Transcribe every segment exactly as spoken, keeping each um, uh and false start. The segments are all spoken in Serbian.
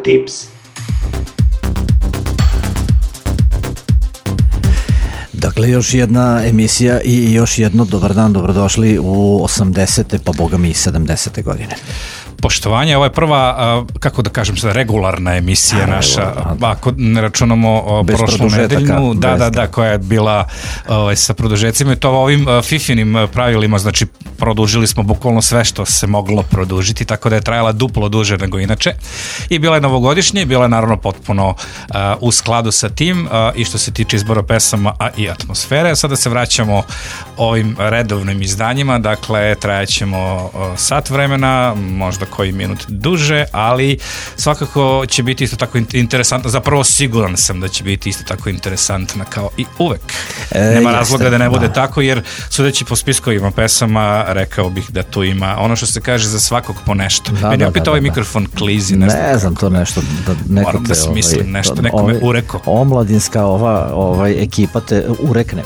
Tips. Dakle, još jedna emisija i još jedno dobar dan, dobrodošli u osamdesete pa boga mi i sedamdesete godine. Poštovanje, ovo je prva, kako da kažem sada, regularna emisija a, naša, ako ne računamo bez prošlu nedeljnu, da, da, da, koja je bila ovaj, sa produžecima i to ovim uh, fifinim pravilima, znači produžili smo bukvalno sve što se moglo produžiti, tako da je trajala duplo duže nego inače i bila je novogodišnje i bila je naravno potpuno uh, u skladu sa tim uh, i što se tiče izbora pesama, a i atmosfere. Sada se vraćamo ovim redovnim izdanjima, dakle trajaćemo uh, sat vremena, možda koji minut duže, ali svakako će biti isto tako interesantno, zapravo siguran sam da će biti isto tako interesantna kao i uvek. E, Nema jeste, razloga da ne bude da. tako, jer sudeći po spiskovima pesama, rekao bih da tu ima ono što se kaže za svakog po nešto. Da, Meni da, opet da, ovaj da, mikrofon da. klizi. Ne, ne znam to nešto. Da neko Moram te, da smislim ovaj, nešto, neko ovaj, me ureko. Omladinska ova, ovaj, ekipa te urekne.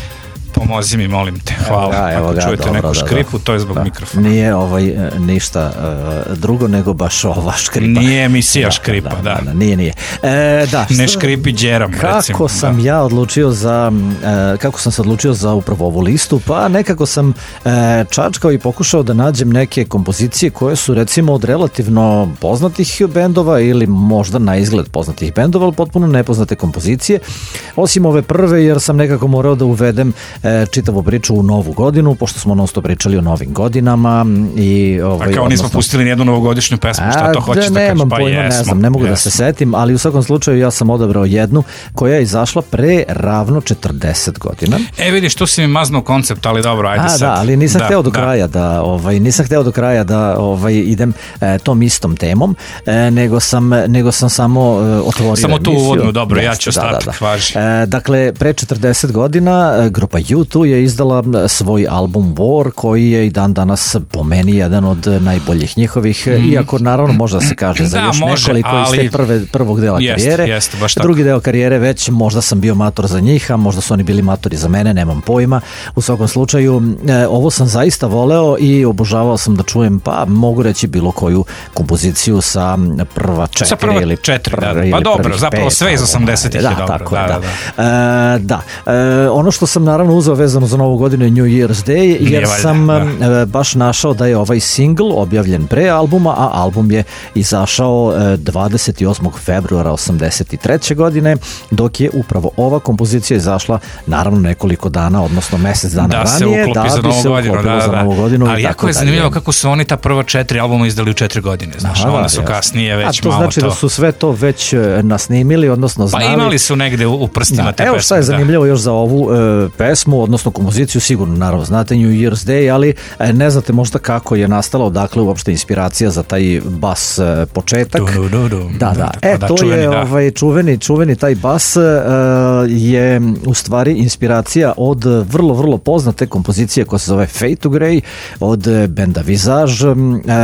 Pomozi mi, molim te. Hvala. Ja, evo, Ako čujete dobro, neku škripu, da, to je zbog da. mikrofona. Nije ovaj, ništa uh, drugo, nego baš ova škripa. Nije emisija da, škripa, da. da. da, da nije, nije. E, da, ne škripi džeram, kako recimo. Kako sam da. ja odlučio za, uh, kako sam se odlučio za upravo ovu listu? Pa nekako sam uh, čačkao i pokušao da nađem neke kompozicije koje su recimo od relativno poznatih bendova ili možda na izgled poznatih bendova, ali potpuno nepoznate kompozicije. Osim ove prve, jer sam nekako morao da uvedem čitavu priču u novu godinu, pošto smo non stop pričali o novim godinama i ovaj, a kao nismo odnosno, pustili nijednu novogodišnju pesmu, šta to hoćeš da, da kažeš? Pa pojma, jesmo, ne znam, ne mogu jesmo. da se setim, ali u svakom slučaju ja sam odabrao jednu koja je izašla pre ravno četrdeset godina. E vidiš, tu si mi maznuo koncept, ali dobro, ajde a, sad. Da, ali nisam da, hteo do da. kraja da, ovaj, nisam hteo do kraja da ovaj, idem e, tom istom temom, e, nego, sam, nego sam samo e, otvorio Samo tu emisiju. uvodno, dobro, Jeste, ja ću ostatak, da, da, da. važi. E, dakle, pre četrdeset godina e, grupa U dva je izdala svoj album War, koji je i dan danas po meni jedan od najboljih njihovih, mm. iako naravno možda se kaže za da, još može, nekoliko iz te prve, prvog dela jest, karijere. Jest, baš Drugi deo karijere već možda sam bio mator za njih, a možda su oni bili matori za mene, nemam pojma. U svakom slučaju, e, ovo sam zaista voleo i obožavao sam da čujem, pa mogu reći bilo koju kompoziciju sa prva četiri. Sa prva ili četiri, prva, da. Pa ili dobro, zapravo pet, sve iz osamdesetih da, je dobro. Tako da, je, da. da. E, da. E, ono što sam naravno uzeo vezano za novu godinu je New Year's Day, jer Nije sam valjda, da. baš našao da je ovaj single objavljen pre albuma, a album je izašao dvadeset osmog februara osamdeset treće godine, dok je upravo ova kompozicija izašla naravno nekoliko dana, odnosno mesec dana da ranije, da se bi se uklopilo da, za da. novu godinu. Ali jako je zanimljivo kako su oni ta prva četiri albuma izdali u četiri godine, znaš, Aha, onda su jasno. kasnije već malo to. malo to. Znači da su sve to već nasnimili, odnosno znali. Pa imali su negde u prstima da, te evo pesme. šta je zanimljivo da. još za ovu e, pesmu, odnosno kompoziciju, sigurno naravno znate New Year's Day, ali e, ne znate možda kako je nastala, odakle uopšte inspiracija za taj bas e, početak. Du, du, du. Da, da. E, da, to čuveni, je da. ovaj, čuveni, čuveni taj bas e, je u stvari inspiracija od vrlo, vrlo poznate kompozicije koja se zove Fade to Grey od benda Visage. E,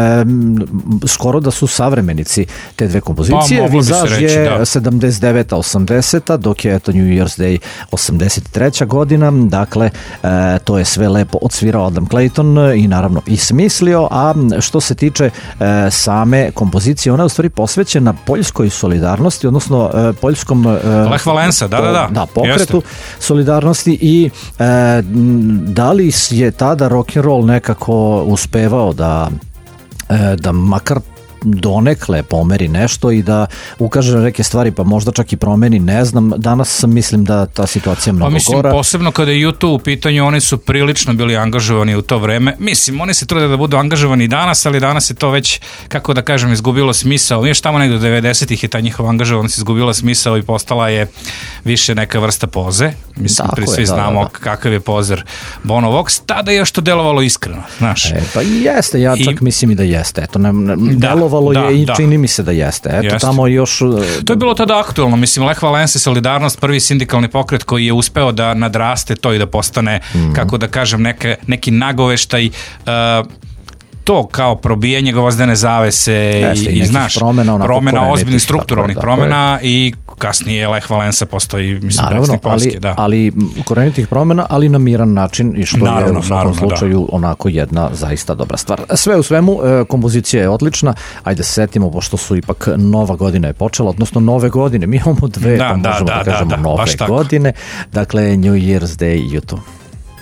skoro da su savremenici te dve kompozicije. Pa, Visage reći, je da. sedamdeset deveta osamdeseta dok je eto New Year's Day osamdeset treća godina. Dakle, e, to je sve lepo odsvirao Adam Clayton i naravno i smislio, a što se tiče e, same kompozicije, ona je u stvari posvećena poljskoj solidarnosti, odnosno e, poljskom e, Lech Valensa, da, da, da. da pokretu Jeste. solidarnosti i e, da li je tada rock'n'roll nekako uspevao da e, da makar donekle pomeri nešto i da ukaže na neke stvari, pa možda čak i promeni, ne znam. Danas mislim da ta situacija mnogo pa, mislim, gora. Posebno kada je U dva u pitanju, oni su prilično bili angažovani u to vreme. Mislim, oni se trude da budu angažovani danas, ali danas je to već, kako da kažem, izgubilo smisao. Još tamo negdje do devedesetih je ta njihova angažovanost izgubila smisao i postala je više neka vrsta poze. Mislim, pri svi je, da, znamo da, da. kakav je pozer Bono Vox. Tada je još to delovalo iskreno, znaš. E, pa jeste, ja čak I, mislim i da jeste. Eto, ne, ne, da, delovalo da, je i da. čini mi se da jeste. Eto, jeste. Tamo još... To je bilo tada aktualno. Mislim, Lech Valensa i Solidarnost, prvi sindikalni pokret koji je uspeo da nadraste to i da postane, mm. kako da kažem, neke, neki nagoveštaj uh, to kao probijanje gvozdene zavese Jeste, i, i znaš, promena, promena ozbiljnih strukturalnih da, promena je. I kasnije Lech Valensa postoji, mislim, naravno, Polski, ali, da. ali korenitih promena, ali na miran način i što naravno, je u svakom slučaju da. Onako jedna zaista dobra stvar. Sve u svemu, kompozicija je odlična, ajde se setimo, pošto su ipak nova godina je počela, odnosno nove godine, mi imamo dve, da, pa da, možemo da, da kažemo da, da, nove godine, dakle New Year's Day U two.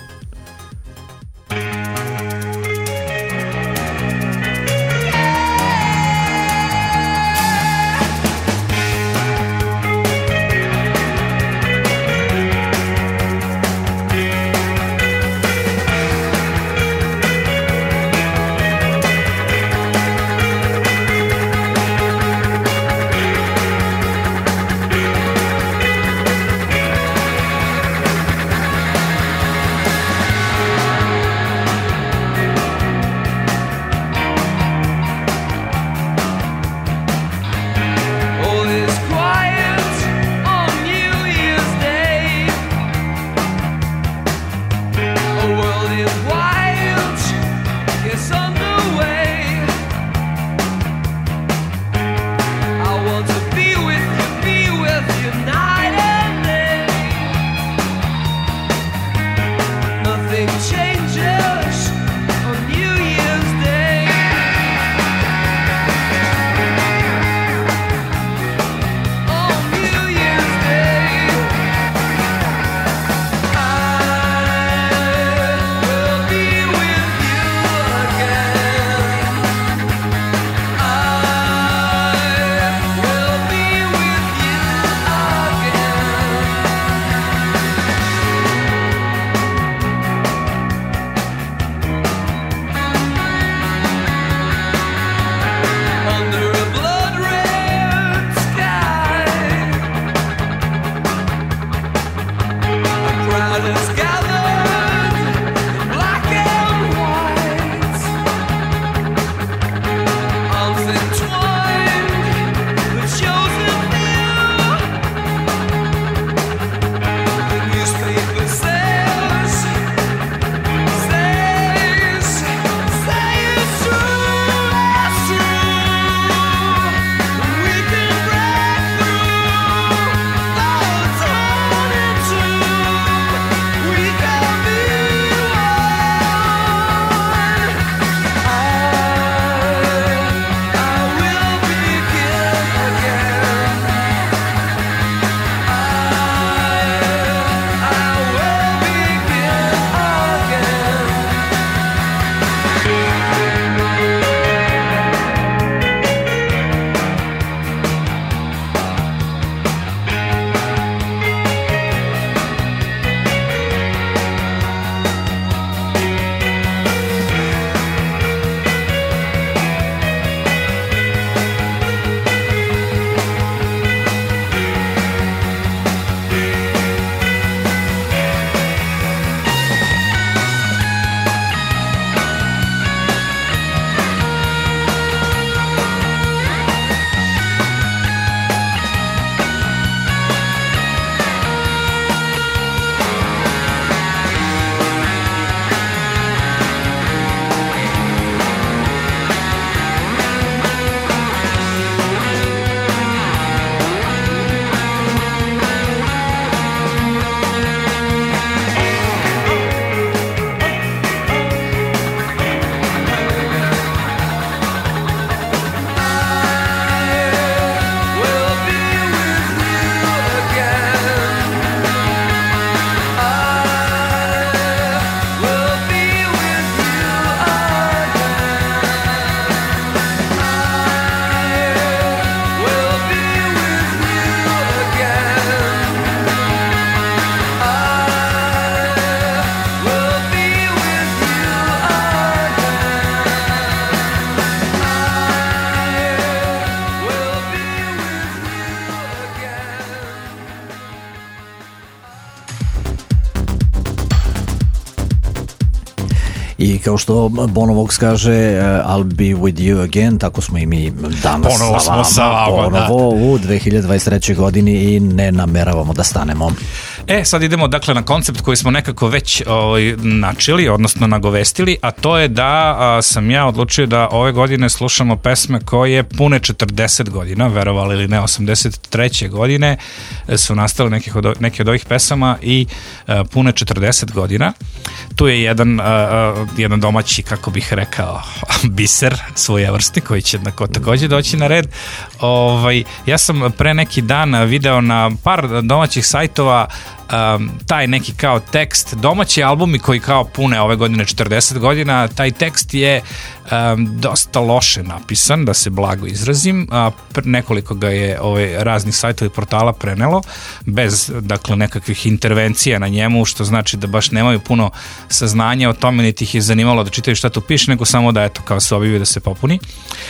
I kao što Bono Vox kaže, I'll be with you again, tako smo i mi danas ponovo sa vama, sa vama, ponovo da. U dve hiljade dvadeset trećoj godini i ne nameravamo da stanemo. E, sad idemo dakle na koncept koji smo nekako već ovaj, načeli, odnosno nagovestili, a to je da a, sam ja odlučio da ove godine slušamo pesme koje pune četrdeset godina, verovali ili ne, osamdeset treće godine su nastale nekih od, neke od ovih pesama i a, pune četrdeset godina. Tu je jedan, a, jedan domaći, kako bih rekao, biser svojevrsti koji će također doći na red. Ovaj, ja sam pre neki dan video na par domaćih sajtova Um, taj neki kao tekst, domaći albumi koji kao pune ove godine četrdeset godina, taj tekst je um, dosta loše napisan, da se blago izrazim, a nekoliko ga je ovaj, raznih sajtova i portala prenelo, bez dakle nekakvih intervencija na njemu, što znači da baš nemaju puno saznanja o tome, niti ih je zanimalo da čitaju šta tu piše, nego samo da eto kao se objavio da se popuni.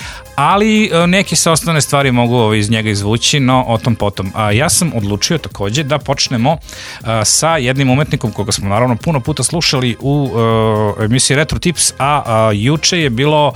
Ali neke se osnovne stvari mogu iz njega izvući, no o tom potom. A ja sam odlučio također da počnemo a, sa jednim umetnikom koga smo naravno puno puta slušali u a, emisiji Retro Tips, a, a juče je bilo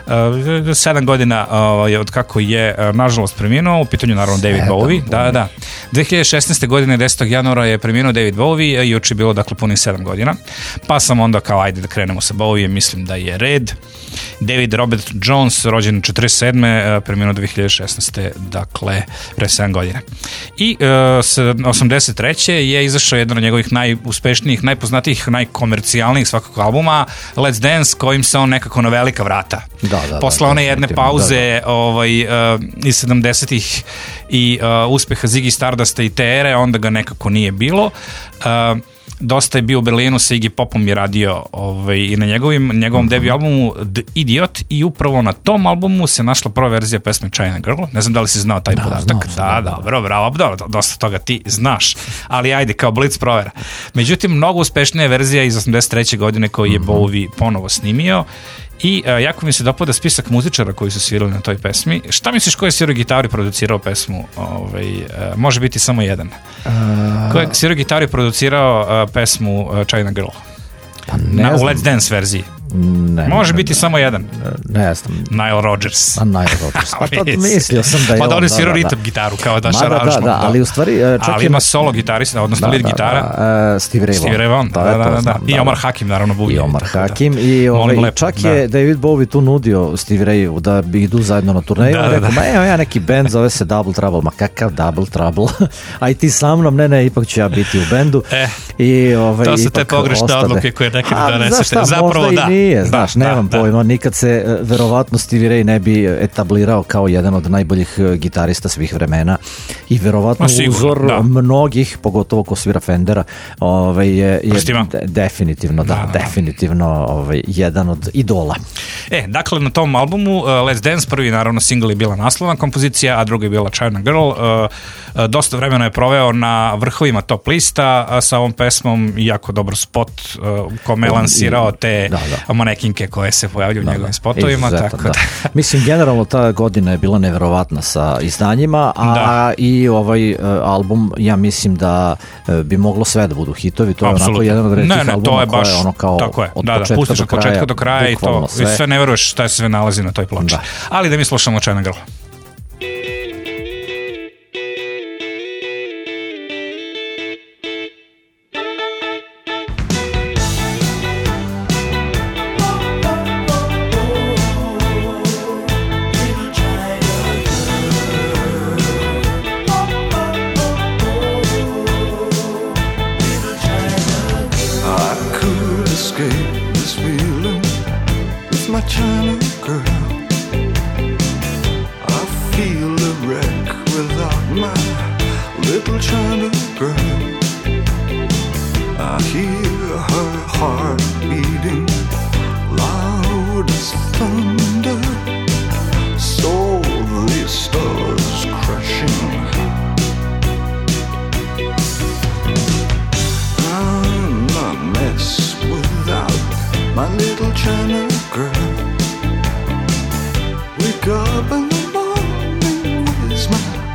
a, sedam godina a, od kako je a, nažalost preminuo, u pitanju naravno David Bowie. Da, da. dve hiljade šesnaeste. godine desetog januara je preminuo David Bowie, a juče je bilo dakle punih sedam godina. Pa sam onda kao ajde da krenemo sa Bowie, mislim da je red. David Robert Jones, rođen četrdeset sedme. preminuo dve hiljade šesnaeste. dakle pre sedam godina. I uh, osamdeset treće. je izašao jedan od njegovih najuspešnijih, najpoznatijih, najkomercijalnijih svakog albuma, Let's Dance, kojim se on nekako na velika vrata. Da, da, Posle da, one jedne pauze da, da. Ovaj, uh, iz sedamdesetih i uh, uspeha Ziggy Stardusta i te ere, onda ga nekako nije bilo. Uh, Dosta je bio u Berlinu, sa Iggy Popom je radio ovaj, i na njegovim, njegovom debut albumu The Idiot, i upravo na tom albumu se našla prva verzija pesme China Girl. Ne znam da li si znao taj da, podatak. Da, da, dobro, bravo, dobro, dosta toga ti znaš, ali ajde, kao blic provera. Međutim, mnogo uspešnija verzija iz osamdeset treće. godine koju je Bowie ponovo snimio. I uh, jako mi se dopada spisak muzičara koji su svirali na toj pesmi. Šta misliš ko je svirao gitaru i producirao pesmu? Ovaj, uh, može biti samo jedan. Uh... Ko je svirao gitaru i producirao uh, pesmu uh, China Girl? Pa ne na, u znam. Let's Dance verziji. Ne, može ne, biti ne, samo jedan. Ne znam. Nile Rodgers. A Nile Rodgers. Pa to mislio sam da je pa da on je svirao da, ritam gitaru kao da da, da, da, ali u stvari čak ali ima ima solo gitarista, odnosno da, lead da, gitara. Da, uh, Steve Ray Vaughan. Steve Ray Vaughan, da, da, da, da, da. I Omar Hakim naravno bugi. I Omar Hakim i ovaj lepo, čak da. je David Bowie tu nudio Steve Rayu da bi idu zajedno na turneju. Da, rekao, da, da. ma evo ja neki bend zove se Double Trouble, ma kakav Double Trouble. A i ti sa mnom, ne, ne, ipak ću ja biti u bendu. E, i ovaj to su te pogrešne odluke koje nekada donesete. Zapravo da. Nije, znaš, nemam pojma, nikad se verovatno Stevie Ray ne bi etablirao kao jedan od najboljih gitarista svih vremena i verovatno uzor da. mnogih, pogotovo ko svira Fendera, ovaj, je, je de, definitivno, da, da, da. definitivno ovaj, jedan od idola. E, dakle, na tom albumu uh, Let's Dance, prvi naravno single je bila naslovna kompozicija, a druga je bila China Girl. Uh, uh, dosta vremena je proveo na vrhovima top lista uh, sa ovom pesmom, jako dobar spot uh, kome je lansirao te da, da. manekinke koje se pojavljaju u njegovim spotovima. Izuzetan, tako da. da. Mislim, generalno ta godina je bila neverovatna sa izdanjima, a da. i ovaj uh, album, ja mislim da uh, bi moglo sve da budu hitovi. To je Absolutno. onako jedan od retkih ne, ne, albuma je baš, koje je ono kao tako je. od da, početka, da, pustiš do kraja, početka do kraja i to sve. I sve ne veruješ šta se sve nalazi na toj ploči. Da. Ali da mi slušamo China Girl.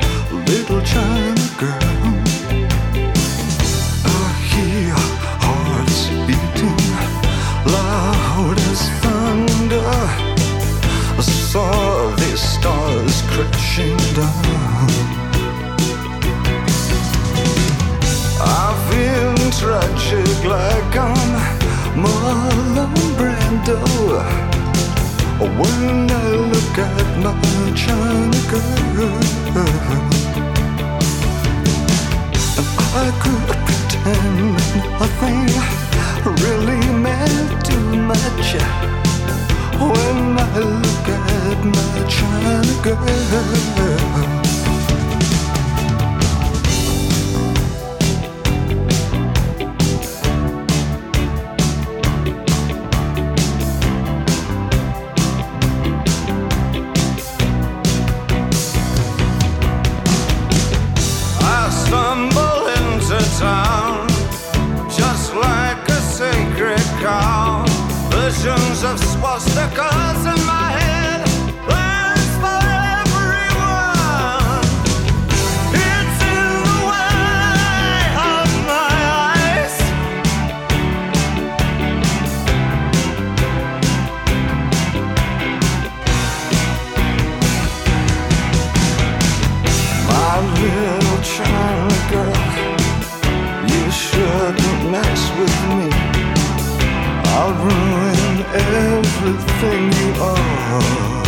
China girl, I hear her Marlon Brando. When I look at my China girl, I could pretend nothing really meant too much. When I look at my China girl, just like a sacred cow. Visions of swastikas in my head, plans for everyone. It's in the way of my eyes. My little China girl, you shouldn't mess with me. I'll ruin everything you are.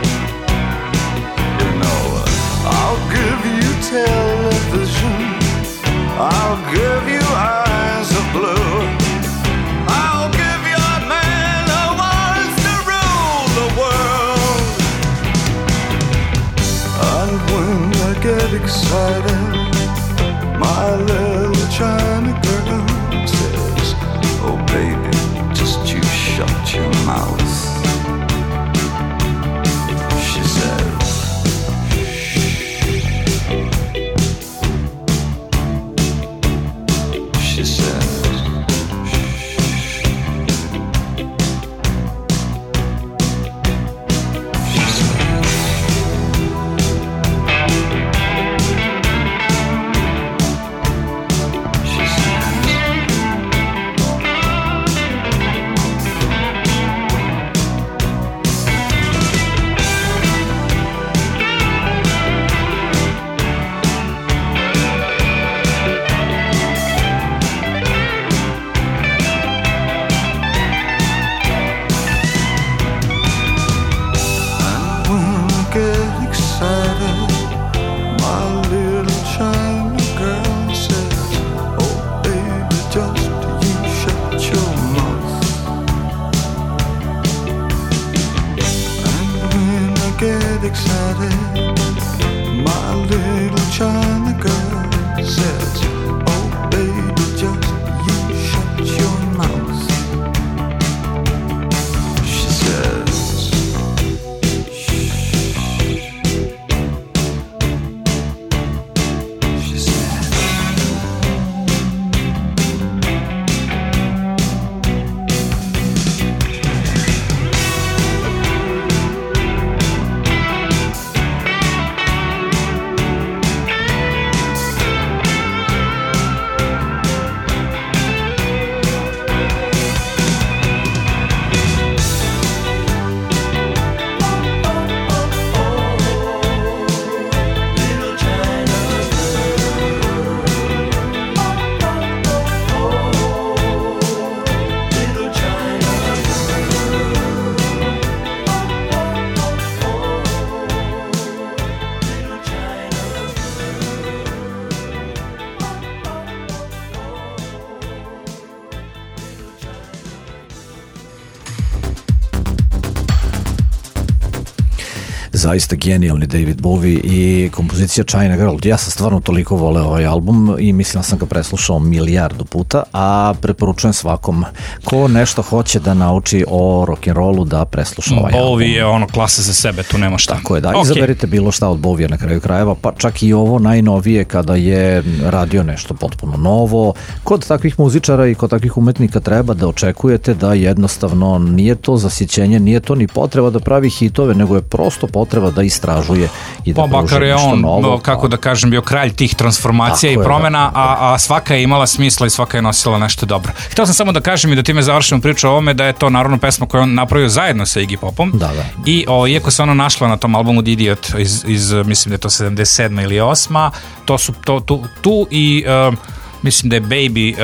You know, I'll give you television, I'll give you eyes of blue, I'll give you a man who wants to rule the world. And when I get excited, my little China girl says, oh baby, just you shut your mouth. She says, she says, zaista genijalni David Bowie i kompozicija China Girl. Ja sam stvarno toliko voleo ovaj album i mislim da sam ga preslušao milijardu puta, a preporučujem svakom ko nešto hoće da nauči o rock'n'rollu da presluša ovaj album. Bowie je ono klasa za sebe, tu nema šta. Tako je, da. Okay. Izaberite bilo šta od Bowie na kraju krajeva, pa čak i ovo najnovije kada je radio nešto potpuno novo. Kod takvih muzičara i kod takvih umetnika treba da očekujete da jednostavno nije to zasićenje, nije to ni potreba da pravi hitove, nego je prosto potreba da istražuje i da pa, pruži nešto on, novo. Kako da kažem, bio kralj tih transformacija tako i promena, je, da. a, a svaka je imala smisla i svaka je nosila nešto dobro. Htio sam samo da kažem i da time završimo priču o ovome, da je to naravno pesma koju on napravio zajedno sa Iggy Popom. Da, da. I o, iako se ona našla na tom albumu Idiot iz, iz mislim da je to sedamdeset sedma ili osma, to su to, tu, tu i uh, mislim da je Baby uh,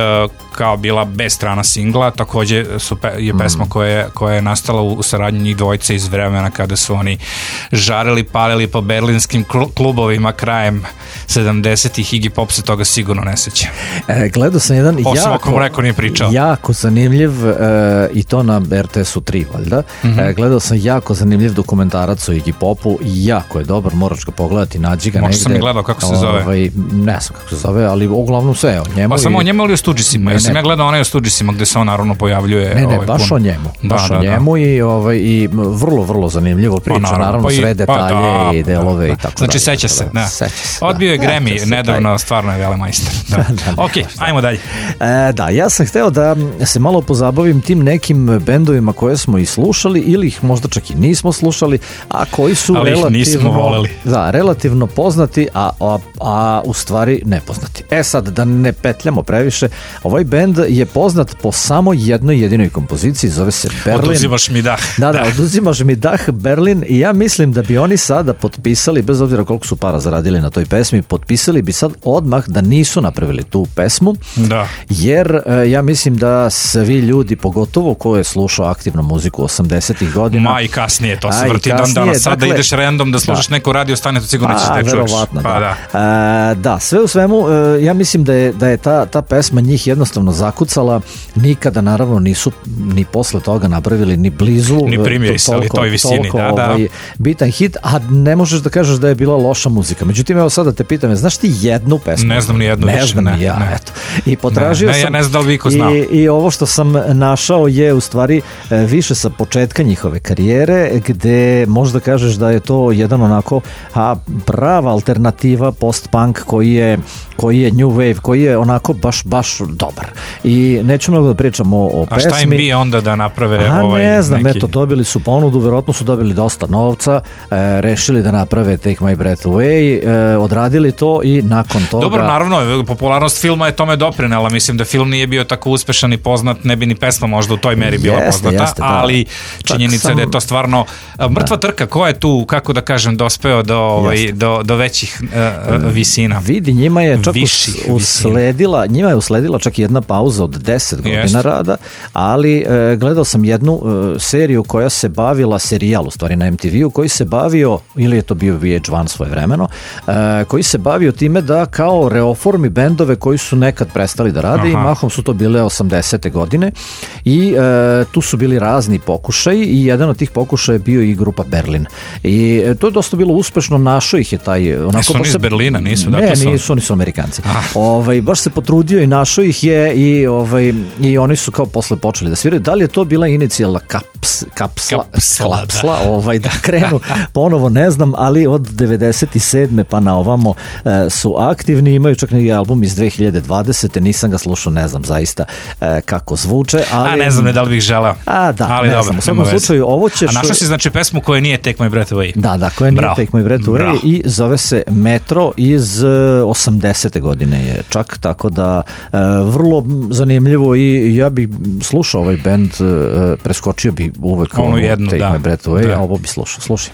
kao bila bez strana singla, takođe su pe, je pesma mm. koja, je, koja je nastala u, u saradnji njih dvojice iz vremena kada su oni žarili, palili po berlinskim klubovima krajem sedamdesetih. Iggy Pop se toga sigurno ne seća. E, gledao sam jedan Osim jako, ako mu neko nije pričao. jako zanimljiv e, i to na er te es u tri, valjda. Mm-hmm. E, gledao sam jako zanimljiv dokumentarac o Iggy Popu, jako je dobar, moraš ga pogledati, nađi ga negde. Možda sam i gledao kako se zove. Ovaj, ne znam kako se zove, ali uglavnom sve o njemu. Pa i... samo o njemu ili o Stoogesima? Ja sam ja gledao onaj o Stoogesima gde se on naravno pojavljuje. Ne, ne, ovaj, baš pun... o njemu. Da, baš da, o njemu da. i, ovaj, i vrlo, vrlo zanimljivo priča, pa, naravno, naravno pa sve detalje pa, da, i delove da, da. i tako znači, dalje. Seća se, da. Seća se, odbio je da. Grammy se, nedavno, taj. Stvarno je velemajster. Da. da, ok, ajmo dalje. E, da, ja sam hteo da se malo pozabavim tim nekim bendovima koje smo i slušali ili ih možda čak i nismo slušali, a koji su ali relativno, ih nismo voleli. Da, relativno poznati, a, a, a u stvari nepoznati. E sad, da ne petljamo previše, ovaj bend je poznat po samo jednoj jedinoj kompoziciji, zove se Berlin. Oduzimaš mi dah. Da, da, oduzimaš mi dah, Berlin, i ja mislim da bi oni sada potpisali, bez obzira koliko su para zaradili na toj pesmi, potpisali bi sad odmah da nisu napravili tu pesmu, da. Jer e, ja mislim da svi ljudi, pogotovo ko je slušao aktivnu muziku osamdesetih godina, ma i kasnije, to se vrti dan danas, sad dakle, da ideš random da slušaš da. Neku radio stanicu, sigurno ćeš da čuješ. Pa da. Da. E, da, sve u svemu, e, ja mislim da je, da je ta, ta pesma njih jednostavno zakucala, nikada naravno nisu ni posle toga napravili ni blizu ni primirisali toj visini, toliko, da, da. Ovaj, bitan hit, a ne možeš da kažeš da je bila loša muzika. Međutim, evo sada te pitam, znaš ti jednu pesmu? Ne znam ni jednu. Ne više, znam ne, ni ja, ne. eto. I potražio ne, ne, sam... ja ne znam da li Viko znao. I, I ovo što sam našao je u stvari više sa početka njihove karijere, gde možda kažeš da je to jedan onako a, prava alternativa post-punk koji je, koji je new wave, koji je onako baš, baš dobar. I neću mnogo da pričam o, o a pesmi. A šta im bi onda da naprave a, ovaj ne znam, neki... eto, dobili su ponudu, verovatno su dobili dosta novca, e, rešili da naprave Take My Breath Away, e, odradili to i nakon toga... Dobro, naravno, popularnost filma je tome doprinela, mislim da film nije bio tako uspešan i poznat, ne bi ni pesma možda u toj meri bila jeste, poznata, jeste, da. Ali činjenica sam... da je to stvarno mrtva da. Trka, ko je tu, kako da kažem, dospeo do, ovaj, do, do većih uh, visina. Vidi, njima je čak Viših usledila, njima je usledila čak jedna pauza od deset godina jeste. Rada, ali uh, gledao sam jednu uh, seriju koja se bavila, serijal u stvari na em te ve u, koji se bavio, ili je to bio V H jedan svoje vremeno, uh, koji se bavio time da kao reoformi bendove koji su nekad prestali da rade. Aha. I mahom su to bile osamdesete godine i e, tu su bili razni pokušaji i jedan od tih pokušaja je bio i grupa Berlin. I e, to je dosta bilo uspešno, našao ih je taj... Onako, nisu oni iz Berlina, nisu? Ne, dakle nisu, oni su Amerikanci. Ovaj, baš se potrudio i našao ih je i, ovaj, i oni su kao posle počeli da sviraju. Da li je to bila inicijala kaps, kapsla, kapsla, kapsla da. Ovaj, da krenu ponovo, ne znam, ali od devedeset sedme pa na ovamo e, su aktivni, imaju čak neki album iz dve hiljade dvadesete nisam ga slušao, ne znam zaista e, kako zvuče, ali... A ne znam ne da li bih želeo. A da, ali ne dobro, znam, u svakom slučaju ovo ćeš... A našao si znači pesmu koja nije Take My Breath Away. Da, da, koja nije Bravo. Take My Breath Away. Bravo. I zove se Metro iz osamdesete godine je čak, tako da e, vrlo zanimljivo i ja bih slušao ovaj band, e, preskočio bi uvek ono jedno, Take da. My Breath Away, da. a ovo bi slušao, slušaj.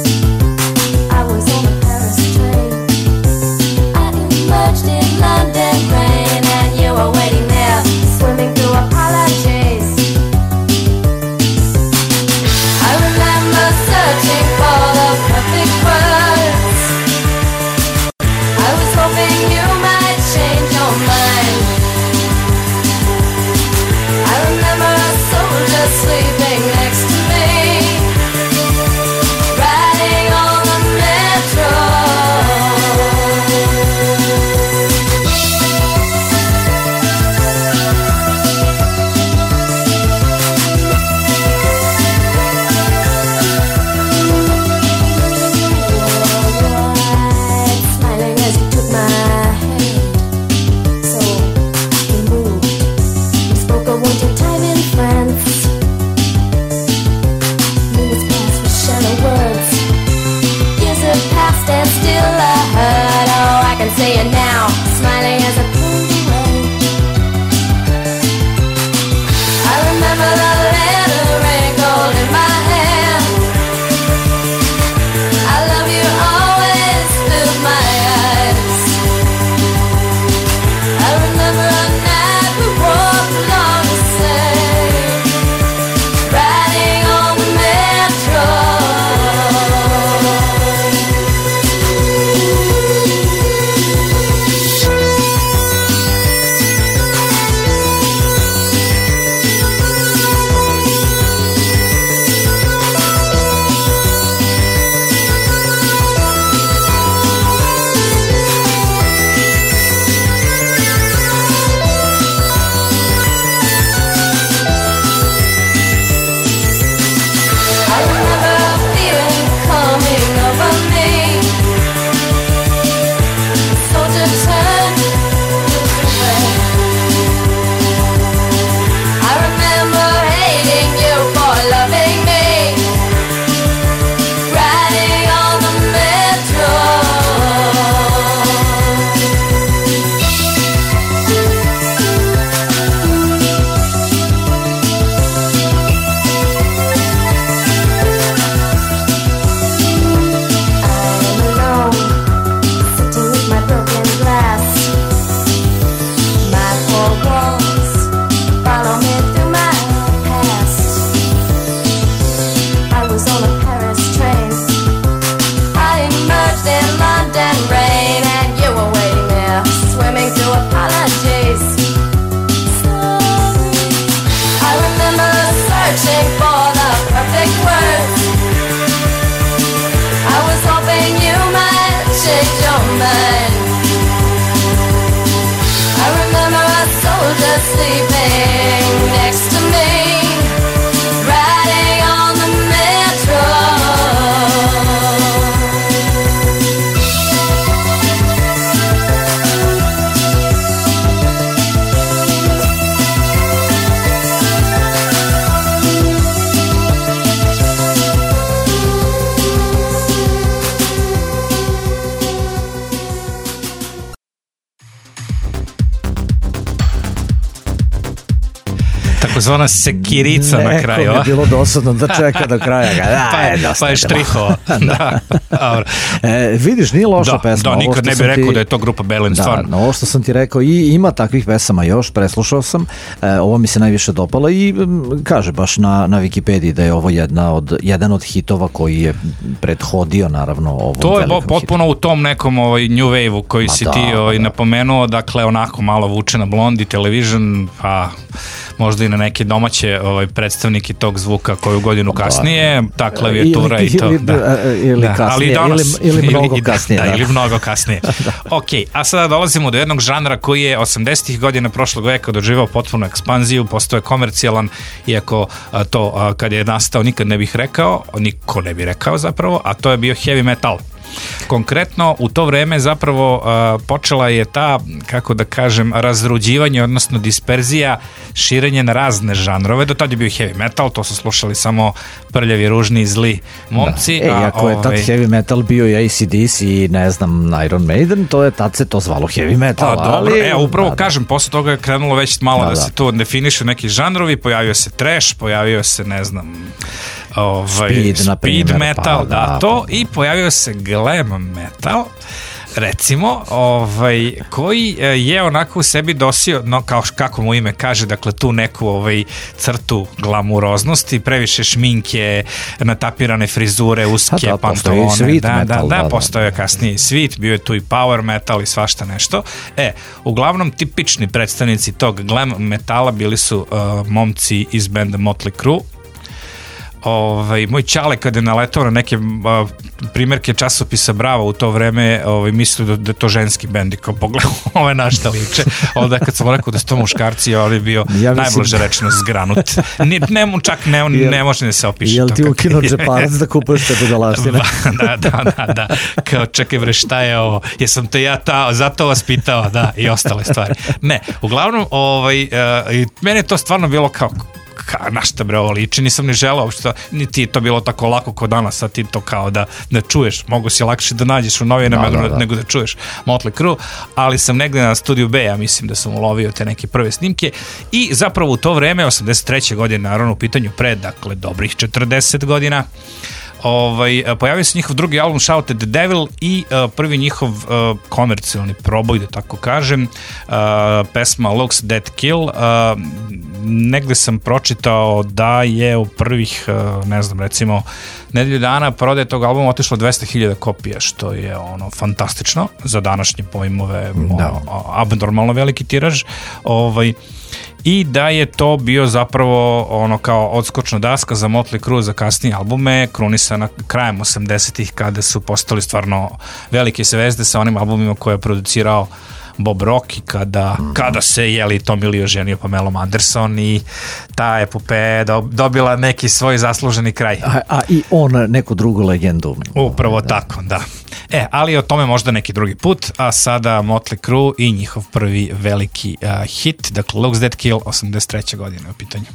London. takozvana sekirica na kraju. Nekom je bilo dosadno da čeka do kraja. Da, pa, je, pa je štrihova. da. e, vidiš, nije loša da, pesma. Da, nikad ne bi rekao ti... da je to grupa Berlin, da, stvarno. No, ovo što sam ti rekao, i ima takvih pesama još, preslušao sam, e, ovo mi se najviše dopala i m, kaže baš na, na Wikipediji da je ovo jedna od, jedan od hitova koji je prethodio naravno ovom to je velikom potpuno hitu. U tom nekom ovaj, new wave-u koji Ma si da, ti ovaj, da. napomenuo, dakle onako malo vuče na Blondie, Television, pa možda i na neke domaće ovaj, predstavnike tog zvuka koju godinu kasnije, ta klavijatura i to. Ili, da. ili kasnije, ali danas, ili, ili mnogo ili, kasnije. Da, da. da, ili mnogo kasnije. Ok, a sada dolazimo do jednog žanra koji je osamdesetih godina prošlog veka doživao potpunu ekspanziju, postao je komercijalan, iako a, to a, kad je nastao nikad ne bih rekao, niko ne bi rekao zapravo, a to je bio heavy metal. Konkretno u to vreme zapravo uh, počela je ta, kako da kažem, razruđivanje, odnosno disperzija, širenje na razne žanrove. Do tada je bio heavy metal, to su slušali samo prljavi, ružni i zli momci. Da. E, a, ako je tad ovaj... heavy metal bio i A C D C i ne znam Iron Maiden, to je tad se to zvalo heavy metal. A, dobro, ali... e, upravo da, kažem, posle toga je krenulo već malo da, da, da se to definišu neki žanrovi, pojavio se trash, pojavio se, ne znam... Ovaj, speed, speed primjer, metal, pa, da, da, to pa. I pojavio se glam metal, recimo, ovaj, koji je onako u sebi dosio, no, kao kako mu ime kaže, dakle tu neku ovaj, crtu glamuroznosti, previše šminke, natapirane frizure, uske da, pantalone, da, metal, da, da, da, postoje kasnije i sweet, bio je tu i power metal i svašta nešto. E, uglavnom tipični predstavnici tog glam metala bili su uh, momci iz benda Motley Crue. Ovaj, moj čale kada je naletao na neke uh, primjerke časopisa Bravo u to vreme, ovaj, mislio da, da je to ženski bend i kao pogledao ove našta liče. Onda kad sam rekao da su to muškarci, on je bio ja najblaže rečeno zgranut. Ne, ne, čak ne, ne može ne se opiše. Jel ti ukinuo džeparac da kupuješ te budalaštine? da, da, da, da. Kao čekaj bre, šta je ovo? Jesam te ja ta, zato vas pitao, da, i ostale stvari. Ne, uglavnom, ovaj, uh, meni je to stvarno bilo kao ka, na šta bre ovo liči, nisam ni želao što, niti je to bilo tako lako kao danas, a ti to kao da, da čuješ, mogu si lakše da nađeš u novinama da, da, da. nego da čuješ Motley Crue, ali sam negde na studiju B, ja mislim da sam ulovio te neke prve snimke i zapravo u to vreme, osamdeset treće godine, naravno u pitanju pre, dakle dobrih četrdeset godina, Ovaj, pojavio se njihov drugi album Shout at the Devil i uh, prvi njihov uh, komercijalni proboj, da tako kažem, uh, pesma Looks Dead Kill. Uh, negde sam pročitao da je u prvih, uh, ne znam, recimo nedelju dana prodaje tog albuma otišlo dvesta hiljada kopija, što je ono fantastično za današnje pojmove, da. ono, abnormalno veliki tiraž. Ovaj, i da je to bio zapravo ono kao odskočna daska za Motley Crue za kasnije albume, krunisana krajem osamdesetih kada su postali stvarno velike zvezde sa onim albumima koje je producirao Bob Rock i kada, mm. kada se jeli Tommy Lee oženio Pamelom Anderson i ta epopeja je dobila neki svoj zasluženi kraj. A, a i on neku drugu legendu. Upravo da. Tako, da. E, ali o tome možda neki drugi put, a sada Motley Crue i njihov prvi veliki uh, hit, dakle Looks Dead Kill, osamdeset treće godine u pitanju.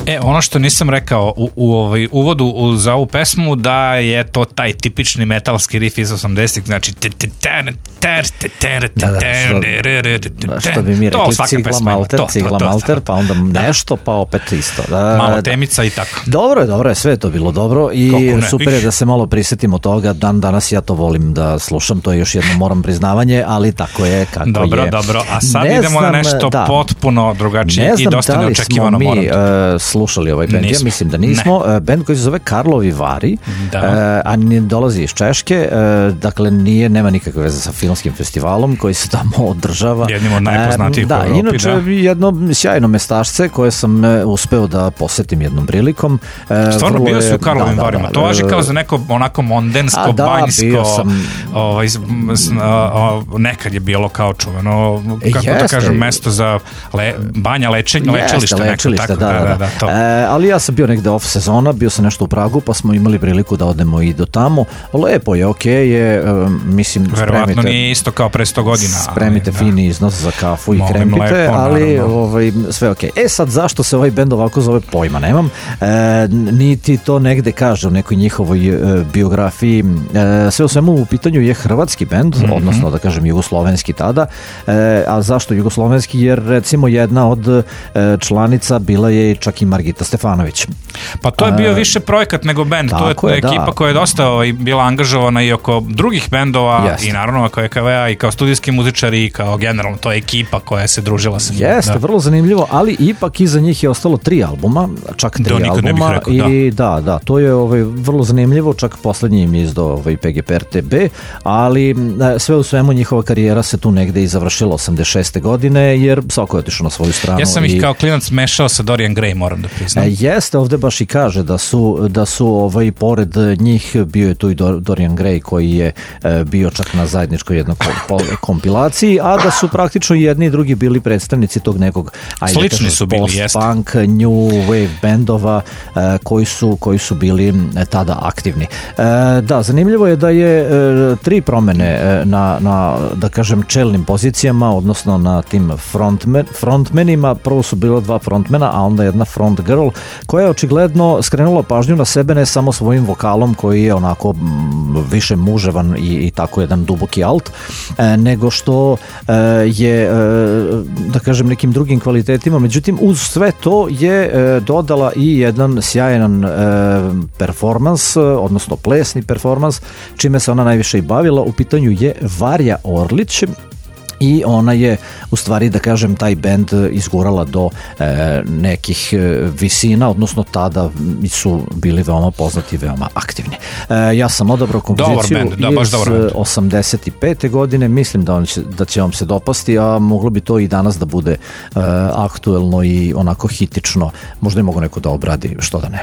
E, ono što nisam rekao u, u ovaj uvodu u, za ovu pesmu, da je to taj tipični metalski riff iz osamdesetih, znači što bi mi rekli cigla malter, cigla malter, pa onda nešto, pa opet isto. Malo temica i tako. Dobro je, dobro je, sve je to bilo dobro i super je da se malo prisetimo toga, dan danas ja to volim da slušam, to je još jedno moram priznavanje, ali tako je kako je. Dobro, dobro, a sad idemo na nešto potpuno drugačije i dosta neočekivano moram. Ne znam da li smo mi slušali ovaj bend, ja mislim da nismo, bend koji se zove Karlovi Vari, a ne dolazi iz Češke, dakle nije, nema nikakve veze sa filmskim festivalom koji se tamo održava. Jednim od najpoznatijih da, u Evropi. Inače, da. jedno sjajno mestašce koje sam uspeo da posetim jednom prilikom. Stvarno bio si u Karlovim da, Varima. Da, da, to važi kao za neko onako mondensko, da, banjsko, sam... ovaj, nekad je bilo kao čuveno, kako jeste, da kažem, mesto za le, banja lečenja, lečilište. Lečilište, tako, da, da, da. da to. E, ali ja sam bio negde off sezona, bio sam nešto u Pragu, pa smo imali priliku da odemo i do tamo. Lepo je, okej okay je, mislim, verovatno spremite, nije isto kao pre sto godina. Spremite ali, fini da. iznos za kafu i Molim krempite, lepo, ali ovaj, sve okej. Okay. E sad, zašto se ovaj bend ovako zove, pojma nemam. E, niti to negde kaže u nekoj njihovoj e, biografiji. E, sve u svemu u pitanju je hrvatski bend, mm-hmm. odnosno da kažem jugoslovenski tada. E, a zašto jugoslovenski? Jer recimo jedna od e, članica bila je čak i Margita Stefanović. Pa to je bio više projekat nego bend. To je, je ekipa da. koja je dosta ovaj, bila angažovana i oko drugih bendova Jest. i naravno kao E K V A i kao studijski muzičari i kao generalno to je ekipa koja se družila sa njim. Jeste, da. vrlo zanimljivo, ali ipak iza njih je ostalo tri albuma, čak tri da, albuma rekao, i da. da, da, to je ovaj, vrlo zanimljivo, čak poslednji im izdao ovaj, P G P R T B, ali sve u svemu njihova karijera se tu negde i završila osamdeset šeste godine, jer svako je otišao na svoju stranu. Ja sam i... ih kao klinac mešao sa Dorian Gray, moram da priznam. Jeste, ovde baš i kaže da su, da su ovaj, pored njih bio je tu i Dorian Gray koji je e, bio čak na zajedničkoj jednoj kompilaciji, a da su praktično jedni i drugi bili predstavnici tog nekog slični su bili, post-punk, new wave bendova e, koji, su, koji su bili tada aktivni. E, da, zanimljivo je da je e, tri promene e, na, na, da kažem, čelnim pozicijama, odnosno na tim frontmen, frontmenima. Prvo su bilo dva frontmena, a onda jedna front girl, koja je očigledno skrenula pažnju na sebe ne samo svojim vokalom koji je onako m, više muževan i, i tako jedan duboki alt, e, nego što e, je, e, da kažem, nekim drugim kvalitetima. Međutim, uz sve to je e, dodala i jedan sjajan e, performans, odnosno plesni performans, čime se ona najviše i bavila. U pitanju je Varja Orlić, i ona je, u stvari, da kažem, taj bend izgurala do e, nekih visina, odnosno tada su bili veoma poznati, veoma aktivni. E, ja sam odabrao kompoziciju band, da, iz osamdeset pete godine, mislim da, on će, da će vam se dopasti, a moglo bi to i danas da bude e, aktuelno i onako hitično. Možda i mogu neko da obradi, što da ne.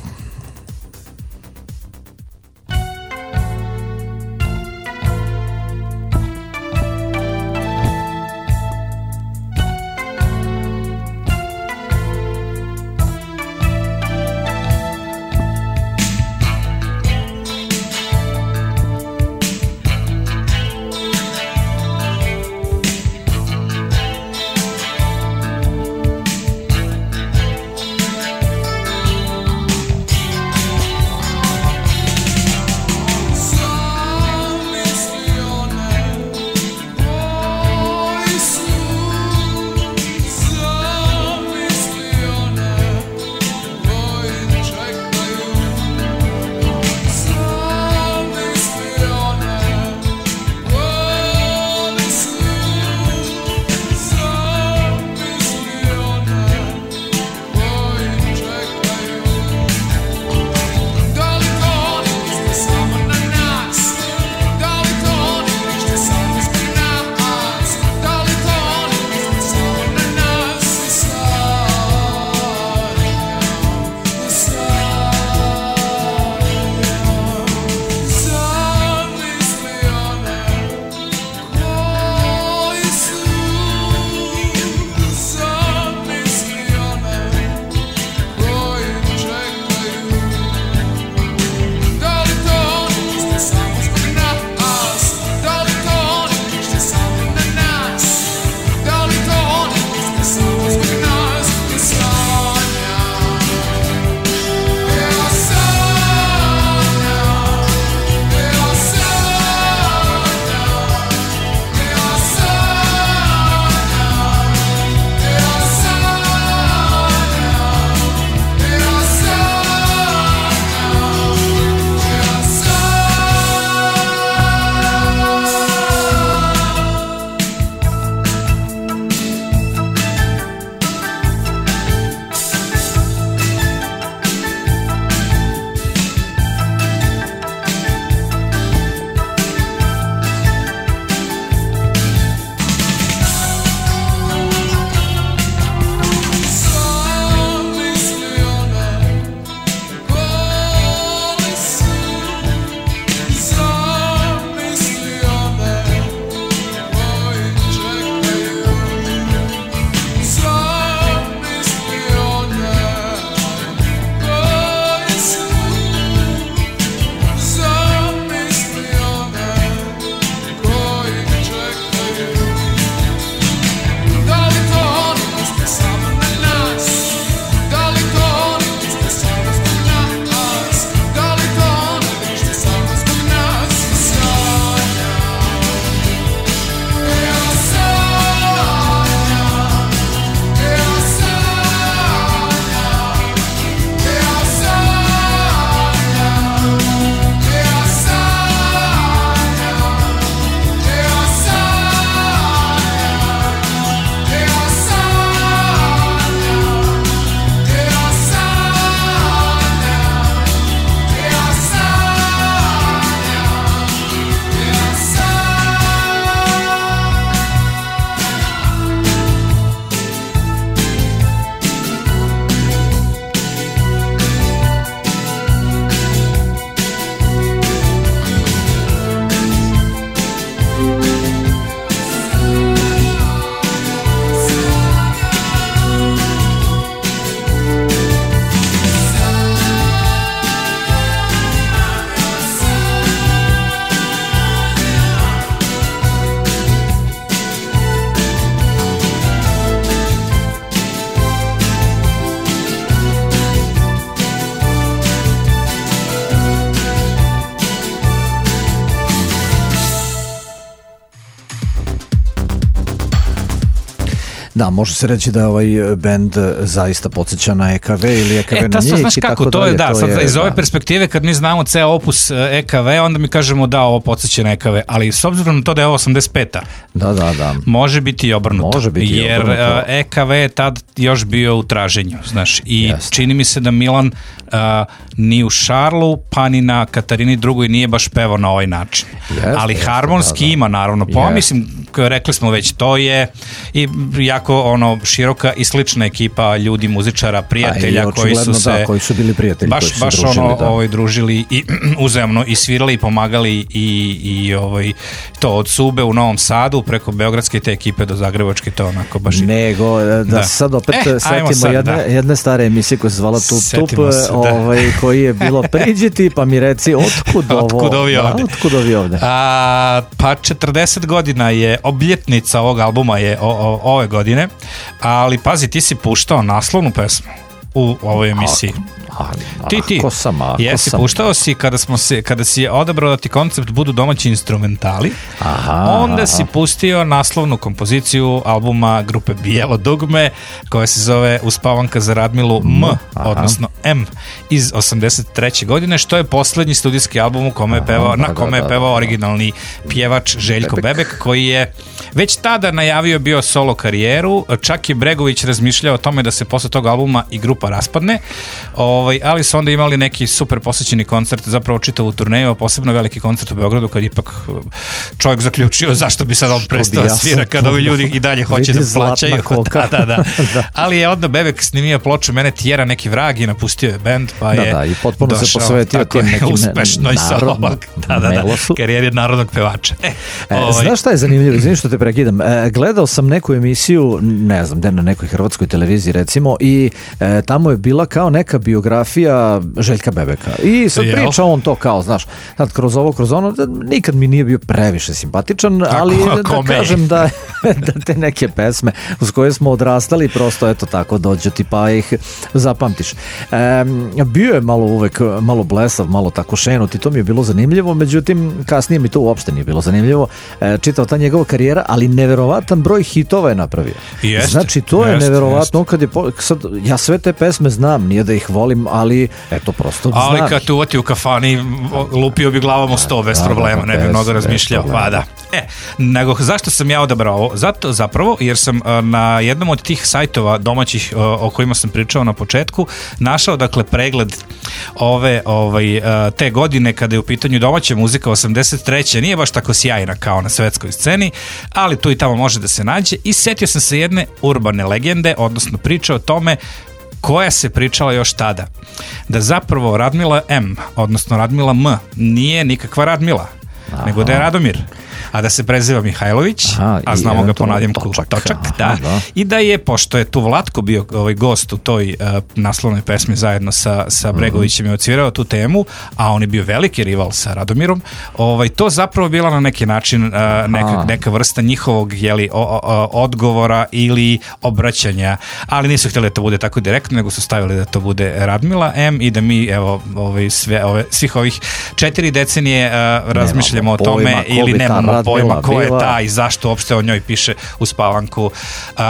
Da, može se reći da je ovaj bend zaista podsjeća na E K V ili E K V e, na njih. Znaš kako, to je, da, to sad, je, iz ove da. perspektive kad mi znamo ceo opus E K V, onda mi kažemo da ovo podsjeća na E K V, ali s obzirom na to da je ovo osamdeset peta. Da, da, da. Može biti i obrnuto. Može biti jer obrnuto. E K V je tad još bio u traženju, znaš, i Jeste. čini mi se da Milan uh, ni u Šarlu, pa ni na Katarini drugoj nije baš pevao na ovaj način. Jeste, ali jeste, harmonski da, da. ima, naravno. Pa Jeste. mislim, rekli smo već, to je i jako ono široka i slična ekipa ljudi, muzičara, prijatelja koji su se da, koji su bili prijatelji, baš, koji su baš družili, ono da. ovaj, družili i uzajamno i svirali i pomagali i, i ovaj, to od Sube u Novom Sadu preko beogradske te ekipe do zagrebačke, to onako baš. Nego, da, da. sad opet e, setimo sad, jedne, da. jedne stare emisije koja se zvala Tup Tup, se, da. ovaj, koji je bilo priđiti pa mi reci otkud ovo, otkud ovi da, ovde. otkud ovi ovde. A, pa četrdeset godina je obljetnica ovog albuma je o, o, ove godine, ali pazi, ti si puštao naslovnu pesmu u ovoj emisiji. A, a, ti, ti. Ako sam, ako Jesi, sam. puštao si kada, smo se, kada si odabrao da ti koncept budu domaći instrumentali, Aha, onda si pustio naslovnu kompoziciju albuma grupe Bijelo dugme, koja se zove Uspavanka za Radmilu M, aha. odnosno M, iz osamdeset treće godine, što je poslednji studijski album u kome je pevao, da, na kome da, je pevao da, da. originalni pjevač Željko Bebek. Bebek, koji je već tada najavio bio solo karijeru. Čak je Bregović razmišljao o tome da se posle tog albuma i grupa raspadne, ovaj, ali su onda imali neki super posjećeni koncert, zapravo čitavu turneju, a posebno veliki koncert u Beogradu, kad ipak čovjek zaključio zašto bi sad on prestao ja svira kada ovi ljudi i dalje hoće da plaćaju. da, da, da. Ali je onda Bebek snimio ploču Mene tjera neki vrag i napustio je bend, pa Da, je da, i potpuno se došao, posvetio tako tim je, nekim uspešno i solo, narodnom da, da, da, melosu. karijeri narodnog pevača. E, E, ovaj, znaš šta je zanimljivo, izvini što te prekidam, e, gledao sam neku emisiju, ne znam, gde na nekoj hrvatskoj televiziji recimo, i e, tamo je bila kao neka biografija Željka Bebeka i sad Jel? priča on to kao, znaš, sad kroz ovo, kroz ono, nikad mi nije bio previše simpatičan, ali da kome? kažem da, da te neke pesme uz koje smo odrastali prosto eto tako dođu ti pa ih zapamtiš. E, bio je malo uvek, malo blesav, malo tako šenut i to mi je bilo zanimljivo, međutim kasnije mi to uopšte nije bilo zanimljivo, e, čitao ta njegova karijera, ali neverovatan broj hitova je napravio. Jeste, Znači to je jeste, neverovatno, kad je po, sad, ja sve te pesme znam, nije da ih volim, ali eto prosto ali znam. kad te uvati u kafani, lupio bi glavom o sto bez da, problema, da, ne bi bez- mnogo bez razmišljao. problema. Pa da. E, nego zašto sam ja odabrao ovo? Zato zapravo, jer sam a, na jednom od tih sajtova domaćih o, o kojima sam pričao na početku, našao dakle pregled ove ovaj, a, te godine kada je u pitanju domaća muzika. Osamdeset treće nije baš tako sjajna kao na svetskoj sceni, ali tu i tamo može da se nađe, i setio sam se jedne urbane legende, odnosno priče o tome koja se pričala još tada. Da zapravo Radmila M, odnosno Radmila M, nije nikakva Radmila, Aha. nego da je Radomir, a da se preziva Mihajlović, Aha, a i znamo ga po eventualno nadimku Točak. Točak, Aha, da. da. I da je, pošto je tu Vlatko bio ovaj gost u toj uh, naslovnoj pesmi zajedno sa, sa Bregovićem i odsvirao tu temu, a on je bio veliki rival sa Radomirom, ovaj, to zapravo bila na neki način uh, neka, neka vrsta njihovog jeli, o, o, odgovora ili obraćanja, ali nisu htjeli da to bude tako direktno, nego su stavili da to bude Radmila M i da mi evo ovaj, sve, ove, svih ovih četiri decenije uh, razmišljamo o tome pojma ko ili bi ta nemamo Radmila pojma ko je bila. ta i zašto uopšte o njoj piše Uspavanku. Uh,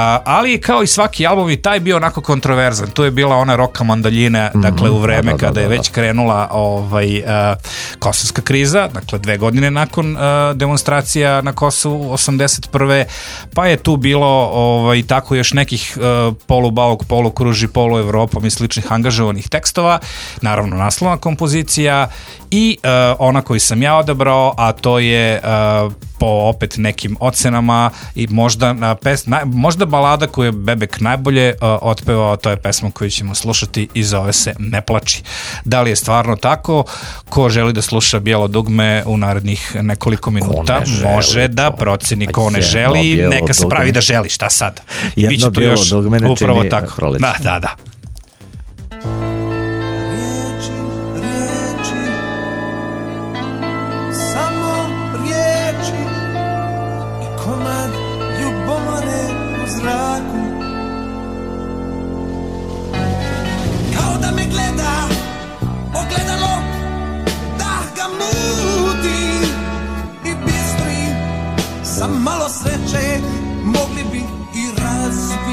ali kao i svaki album i taj bio onako kontroverzan. Tu je bila ona roka mandaljina, mm-hmm, dakle u vreme da, da, kada da, je da. već krenula ovaj, uh, kosovska kriza, dakle dve godine nakon uh, demonstracija na Kosovu osamdeset prve pa je tu bilo ovaj, tako još nekih uh, polu Bauk, polu Kruži, polu Evropom i sličnih angažovanih tekstova, naravno naslovna kompozicija i uh, ona koju sam ja odabrao, a to je uh, po opet nekim ocenama i možda, na pes, na, možda balada koju je Bebek najbolje uh, otpevao, to je pesma koju ćemo slušati i zove se Ne plači. Da li je stvarno tako? Ko želi da sluša Bijelo dugme u narednih nekoliko minuta, želi, može da to. proceni ko ne Jedno želi, bijelo neka se dugme. pravi da želi, šta sad? Jedno Biće to bijelo još dugme ne upravo čini tako. proleće. Da, da, da. Riječi, riječi, samo riječi i komad ljubomore u zraku. Kao da me gleda ogledalo, da ga mudi i bistri. Sa malo sreće mogli bi i razbiti.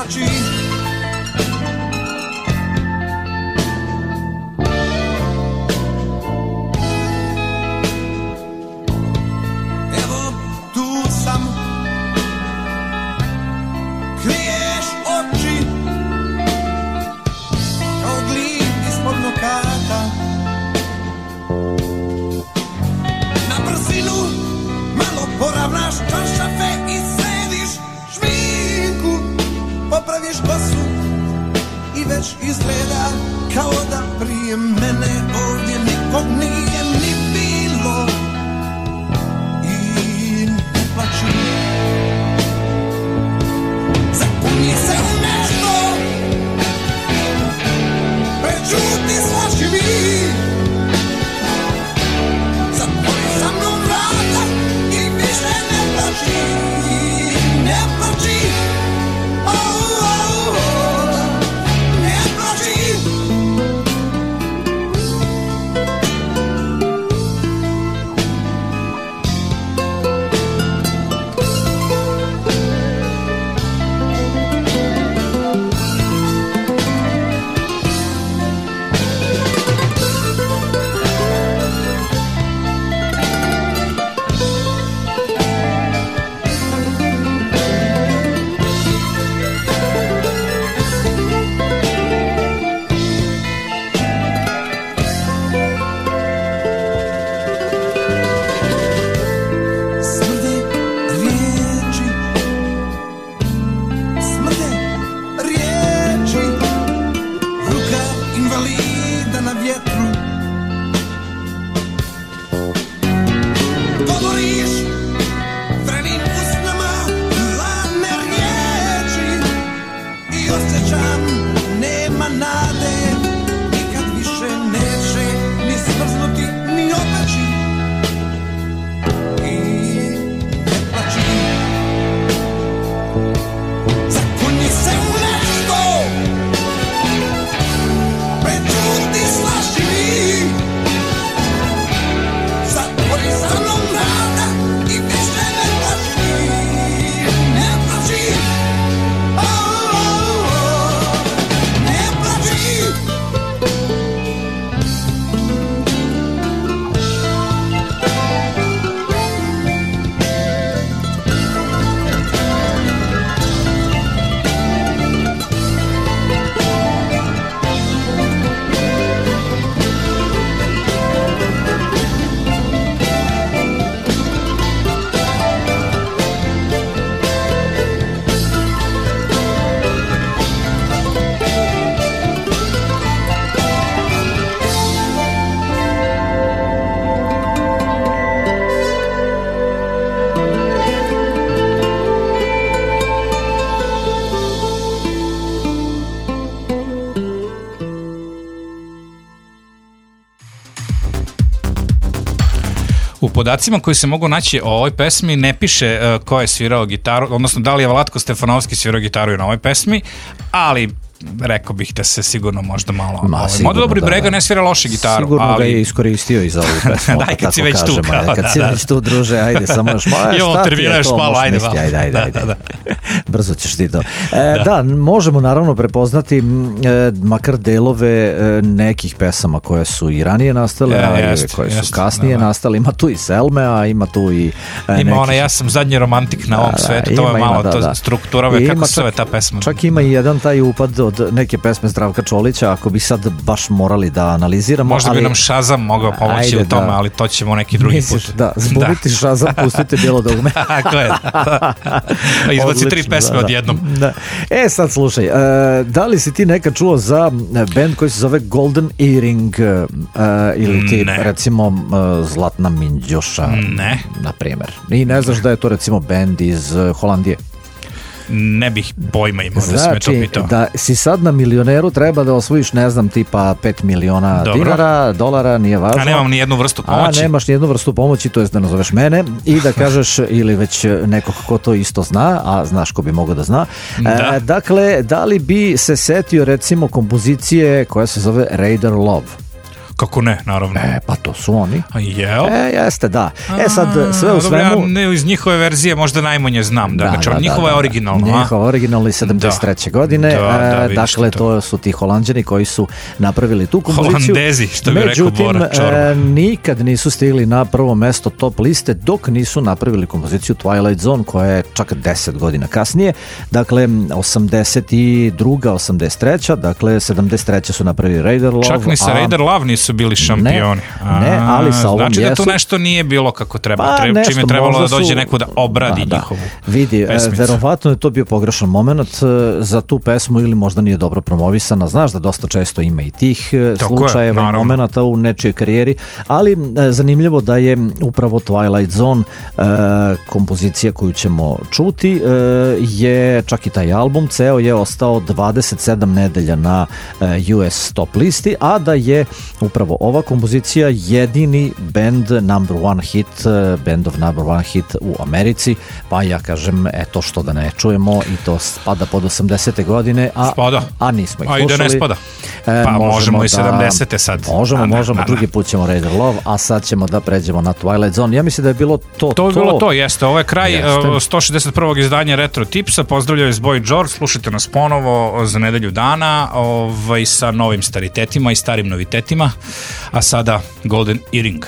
plači. Evo tu sam, kriješ oči kao glib ispod nokata. Na brzinu malo poravnaš čaršafe i središ šminku, popraviš kosu i već izgleda kao da prije mene ovdje nikog nije ni bilo. I ne plači, zakuni se u nešto, prećuti slaši mi. Zatvori sa mnom vrata i više ne plači, ne plači. Oh, oh, oh, ne plači. Smrde riječi, smrde riječi, ruka invalida na vjetru. Govoriš vrenim usnama hladne riječi i osjećam nema nade, nikad više neće ni smrznuti ni opeći. I ne plači, zakunji se u nešto, prećuti slaši mi. Zatvori sa mnom vrata i više ne plači, ne plači. Oh, oh, oh, ne plači. U podacima koji se mogu naći o ovoj pesmi ne piše uh, ko je svirao gitaru, odnosno da li je Vlatko Stefanovski svirao gitaru na ovoj pesmi, ali rekao bih da se sigurno možda malo... Ma, ovaj, sigurno Modo Dobri da, Brega da. ne svira loše gitaru, Sigurno ali... ga je iskoristio i za ovu pesmu. Daj, kad si već tu, kažemo, pravo, kad da, si da. već tu, druže, ajde, samo još malo. I ovo Šta ti je terminiraš to, malo, možeš ajde, misliti, malo. ajde, ajde, Da, ajde. da, da. Brzo ćeš ti to. E, da. možemo naravno prepoznati m, e, makar delove e, nekih pesama koje su i ranije nastale, E, a i jest, koje su jest, kasnije da, da. nastale. Ima tu i Selme, a ima tu i e, Ima nekih... ona, ja sam zadnji romantik na ovom Da, da, svetu, ima, to je ima, malo da, to da. struktura, I ove, kako ima se zove čak- ta pesma? Čak ima i jedan taj upad od neke pesme Zdravka Čolića, ako bi sad baš morali da analiziramo. Možda bi ali... nam Shazam mogao pomoći Ajde, u tome, da. ali to ćemo neki drugi Misliš, put. da, zbuniti Shazam, pustite Bijelo dugme. Tako je. Izbaci tri Odlično, pesme da, da. odjednom. Da. E, sad slušaj, e, da li si ti nekad čuo za band koji se zove Golden Earring e, ili ti Ne. recimo e, Zlatna Minđoša, Ne. na primjer. I ne znaš da je to recimo band iz e, Holandije. Ne bih pojma imao da si me to Znači, pitao. da si sad na milioneru, treba da osvojiš, ne znam, tipa pet miliona Dobro. dinara, dolara, nije važno. A nemam ni jednu vrstu pomoći. A nemaš ni jednu vrstu pomoći, to je da nazoveš mene i da kažeš ili već nekog ko to isto zna, a znaš ko bi mogao da zna. Da. E, dakle, da li bi se setio recimo kompozicije koja se zove Raider Love? Kako ne, naravno. E, pa to su oni. A jel? E, jeste, da. E sad, sve u svemu... Dobro, ja ne, iz njihove verzije možda najmanje znam. Da, da, znači, da, njihova da, je originalna. Njihova originalna iz sedamdeset treće. Da. godine. Da, da, e, dakle, to. to su ti Holanđani koji su napravili tu kompoziciju. Holandezi, što bi Međutim, rekao Bora Čorba. E, nikad nisu stigli na prvo mesto top liste dok nisu napravili kompoziciju Twilight Zone, koja je čak deset godina kasnije. Dakle, osamdeset druga. osamdeset treća. Dakle, sedamdeset treće su napravili Raider Love. Čak ni sa a... Raider Love nisu bili šampioni. Ne, ne, ali sa ovom znači jesu. da tu nešto nije bilo kako treba. Pa, treba čim je trebalo da dođe su... neko da obradi da, njihovu da. Vidi, pesmicu. Verovatno je to bio pogrešan moment za tu pesmu ili možda nije dobro promovisana. Znaš da dosta često ima i tih Tako slučajeva i momenta u nečijoj karijeri, ali zanimljivo da je upravo Twilight Zone kompozicija koju ćemo čuti je, čak i taj album ceo je ostao dvadeset sedam nedelja na U S top listi, a da je upravo ova kompozicija jedini band number one hit, band of number one hit u Americi, pa ja kažem, eto što da ne čujemo, i to spada pod osamdesete godine, a, spada. a nismo ih slušali. A i da ne spada. E, pa možemo, možemo i da, sedamdesete sad. Možemo, a, možemo, a, drugi put ćemo Raider Love, a sad ćemo da pređemo na Twilight Zone. Ja mislim da je bilo to. To je to. bilo to, jeste. Ovo je kraj jeste. sto šezdeset prvog izdanja Retro Tipsa. Pozdravljaju iz Boy George, slušajte nas ponovo za nedelju dana ovaj, sa novim staritetima i starim novitetima, a sada Golden Earring.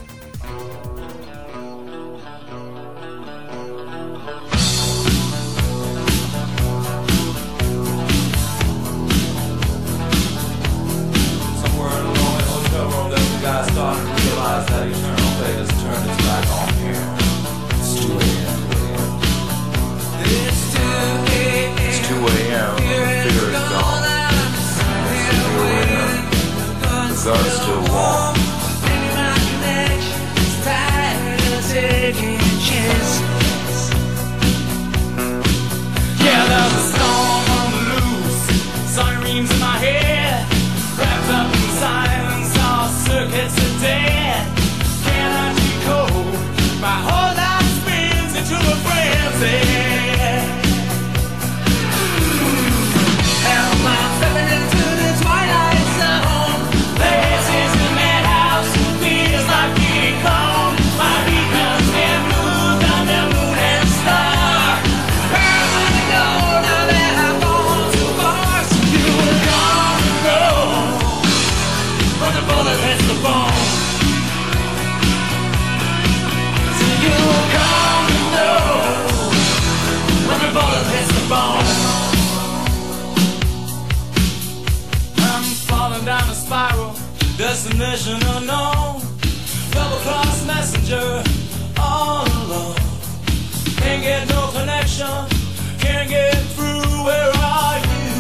Destination unknown, double cross messenger, all alone. Can't get no connection, can't get through. Where are you?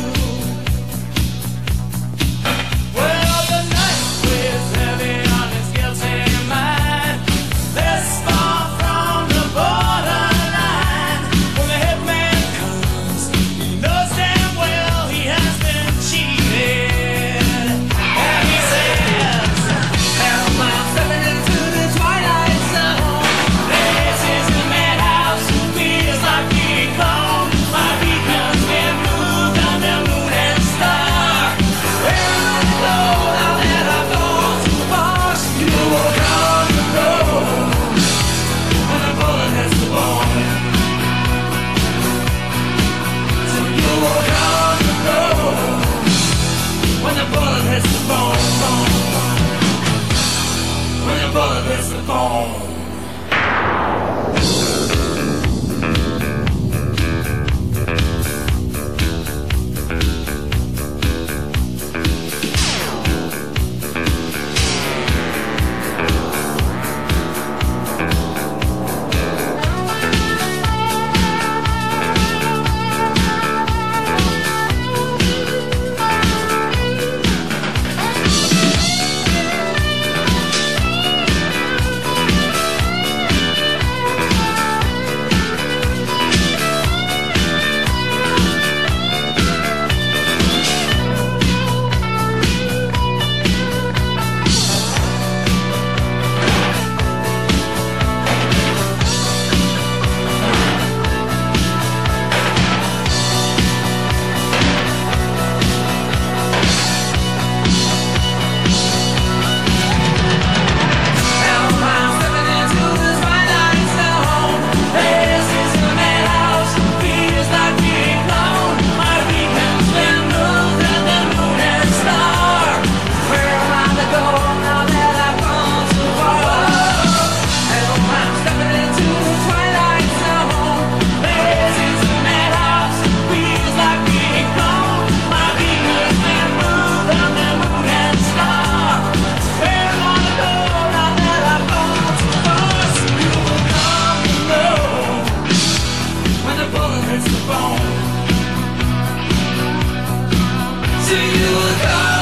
Well, the night weighs heavy on his guilty mind. This far from the borderline. When the hitman comes, he knows damn well he has been cheated. And he says, This is the madhouse, feels like King Kong. My beacons been moved. to you a call.